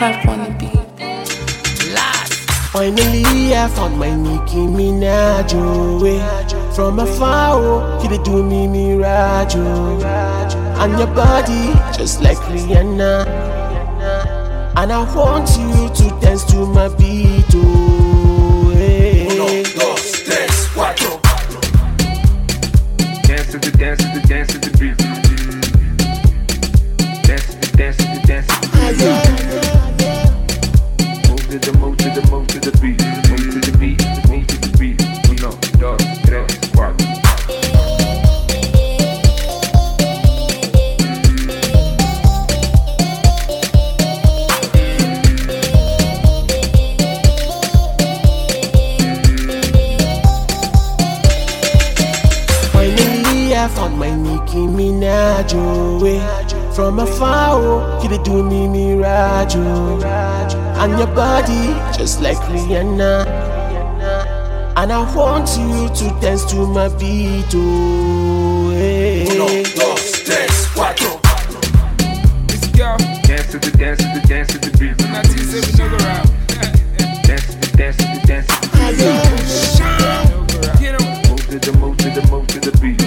Crap on the beat. Finally, I found my Nicki Minaj, oh. From afar, oh, you dey do me mirage, oh. And your body, just like Rihanna. And I want you to dance to my beat, oh. Hey. Uno, dos, tres, cuatro. Dance to the dance to the dance to the beat. Dance to the dance to the dance to the beat. Move to the move to the move to the beat. Move to the beat, move to the beat. Uno, dos, tres, cuatro. I found my Nicki Minaj, oh. From afar, oh, you dey do me mirage, oh. And your body, just like Rihanna. And I want you to dance to my beat, oh. Hey. Uno, dos, tres, cuatro. This girl. Dance to the dance to the dance to the beat. Dance to the dance to the dance to the beat. Move to the move to the move to the beat.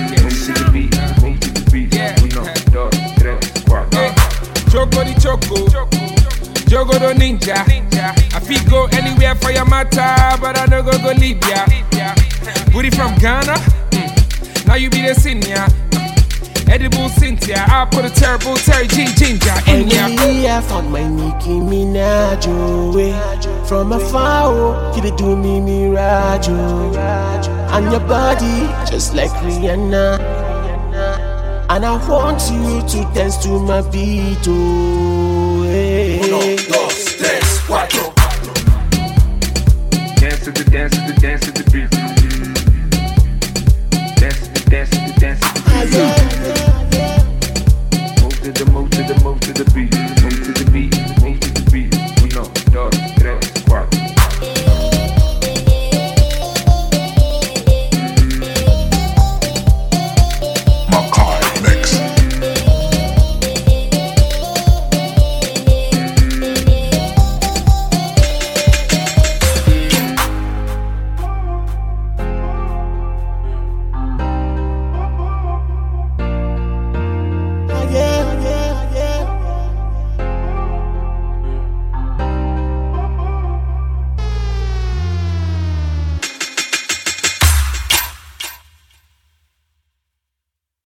Choco di choco, Jogo do ninja. I feel go anywhere for your matter, but I no go Libya. Booty from Ghana, now you be the senior. Edible Cynthia, I put a terrible Terry G ginger in ya. Finally, I found my Nicki Minaj, oh. From afar, oh, you dey do me mirage, oh. And your body, just like Rihanna. And I want you to dance to my beat, oh.